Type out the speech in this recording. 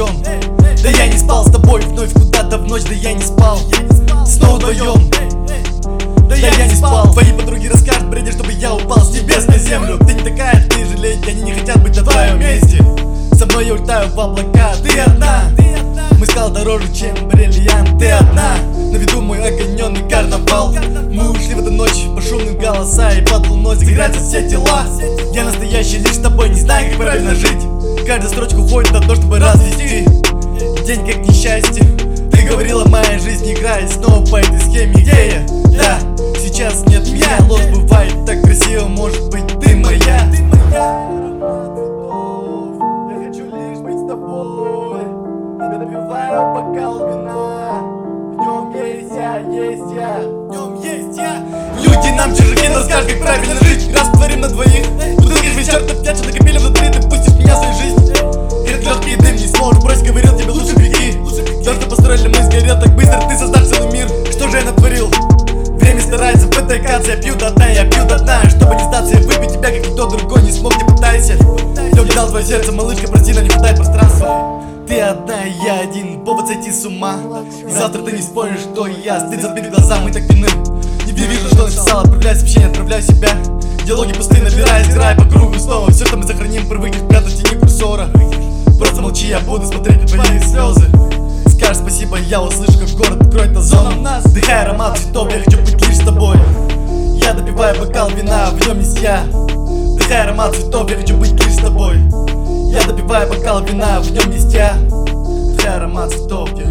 вдвоем. Да я не спал с тобой вновь куда-то в ночь, да я не спал. Снова вдвоем. Да я не спал. Твои подруги расскажут, бредят, чтобы я упал с небес на землю. Ты не такая, ты жалеть, они не хотят быть на твоем месте. Со мной я улетаю в облака, ты одна. Мой скал дороже, чем бриллиант, ты одна. На виду мой огоненный карнавал. Мы ушли в эту ночь по шумным голоса, и под луной загорятся все тела. Я настоящий лишь с тобой, не знаю, как правильно жить. Каждая строчка уходит на то, чтобы развести. День как несчастье. Ты говорила, моя жизнь играет снова по этой схеме, где я? Да, сейчас нет меня. Ложь бывает так красиво, может быть, ты моя. Я хочу лишь быть с тобой. Я допиваю бокал вина. В нем есть я, есть я, в нем есть я. Люди нам чужаки, но скажут, как правильно жить. Раз творим на двоих. Бутылки без чертов пьянчат, накопили внутри. Ты пустишь меня в свою жизнь. Горит легкий дым, не сможешь брось, говорил тебе, лучше беги. То, что построили мы, сгорел так быстро, ты создашь целый мир. Что же я натворил? Время старается в этой каце. Я пью до дна, я пью до дна. Чтобы не сдаться, я выпью тебя, как никто другой не смог, не пытайся. Я угадал твое сердце, малышка, прости, но не хватает пространства. Ты одна, и я один, повод сойти с ума. И завтра ты не споришь, что я. Стыд забит глаза, мы так пьяны. Не вижу, что написал, отправляй сообщение, отправляй себя. Диалоги пустые, набирай, сгорай по кругу снова. Все, что мы сохраним, привыкнешь прятать в тени курсора. Просто молчи, я буду смотреть на твои слезы. Скажешь спасибо, я услышу, как город откроет озоном нас. Вдыхай аромат цветов, я хочу быть лишь с тобой. Я допиваю бокал вина, в нем есть я. Вдыхай аромат цветов, я хочу быть лишь с тобой. Я допиваю бокал вина, в нем есть я. Вдыхай аромат цветов,